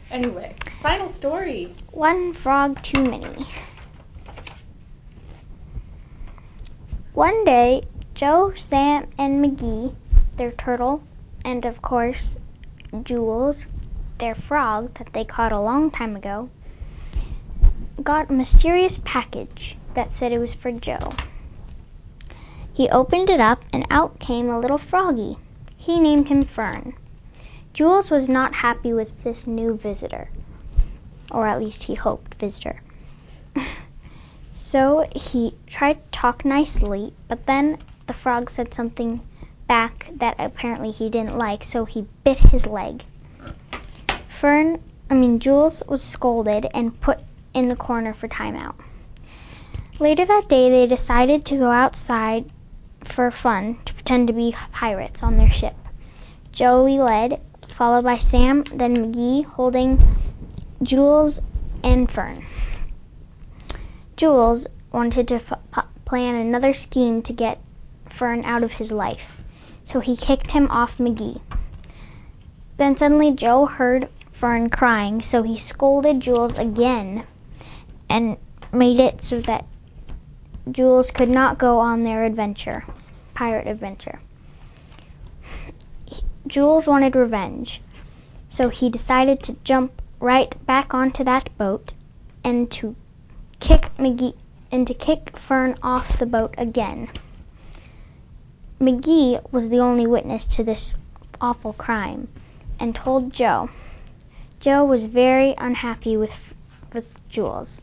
Anyway, final story. One frog too many. One day, Joe, Sam, and McGee, their turtle, and of course, Jules, their frog that they caught a long time ago, got a mysterious package that said it was for Joe. He opened it up and out came a little froggy. He named him Fern. Jules was not happy with this new visitor, or at least he hoped visitor. So he tried to talk nicely, but then the frog said something back that apparently he didn't like, so he bit his leg. Jules was scolded and put in the corner for timeout. Later that day, they decided to go outside for fun to pretend to be pirates on their ship. Joey led, followed by Sam, then McGee, holding Jules and Fern. Jules wanted to plan another scheme to get Fern out of his life, so he kicked him off McGee. Then suddenly Joe heard Fern crying, so he scolded Jules again and made it so that Jules could not go on their pirate adventure. Jules wanted revenge, so he decided to jump right back onto that boat and to kick Fern off the boat again. McGee was the only witness to this awful crime and told Joe. Joe was very unhappy with Jules.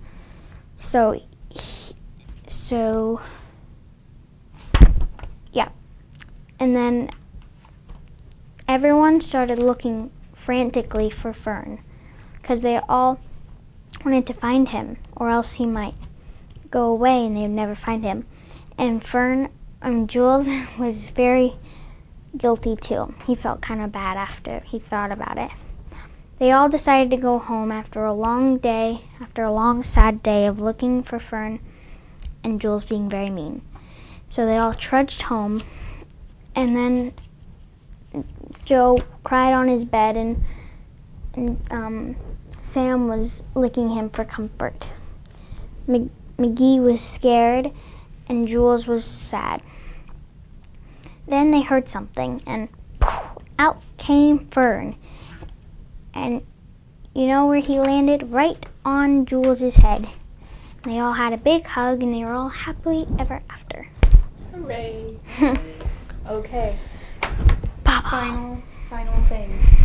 And then everyone started looking frantically for Fern, because they all wanted to find him, or else he might go away and they'd never find him. And Jules was very guilty too. He felt kind of bad after he thought about it. They all decided to go home after a long sad day of looking for Fern and Jules being very mean. So they all trudged home, and then Joe cried on his bed, and Sam was licking him for comfort. McGee was scared, and Jules was sad. Then they heard something, and out came Fern. And you know where he landed? Right on Jules' head. They all had a big hug, and they were all happily ever after. Hooray! Okay. Papa. Final thing.